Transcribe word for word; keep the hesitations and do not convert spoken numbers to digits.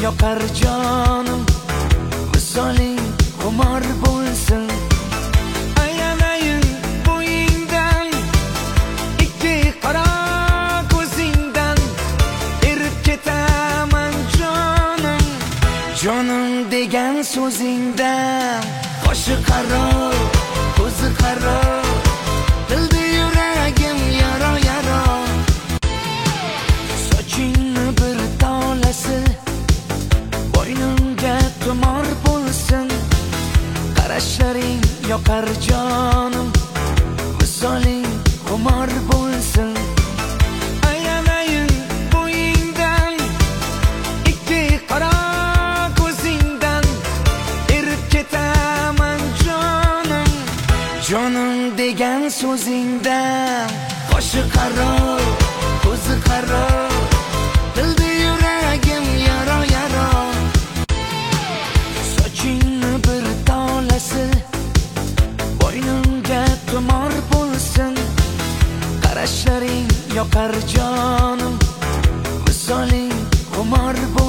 yoqar jonim, visoling xumor bo'lsin. Aylanayin bo'yingdan, ikki qora ko'zingdan, erib ketaman jonim, jonim degan so'zingdan. Qoshi qaro, ko'zi qaro, dilda yuragim yaro yaro. Sochingni bir tolasi bo'ynimga tumor bo'lsin. Qarashlaring yoqar jonim, visoling xumor bo'lsin. Aylanayin bo'yingdan, ikki qora ko'zingdan, erib ketaman jonim, jonim degan so'zingdan. Qoshi qaro, ko'zi qaro, dilda yuragim yaro yaro. Sochingni bir tolasi bo'ynimga tumor bo'lsin. Qarashlaring yoqar jonim, visoling xumor bo'lsin.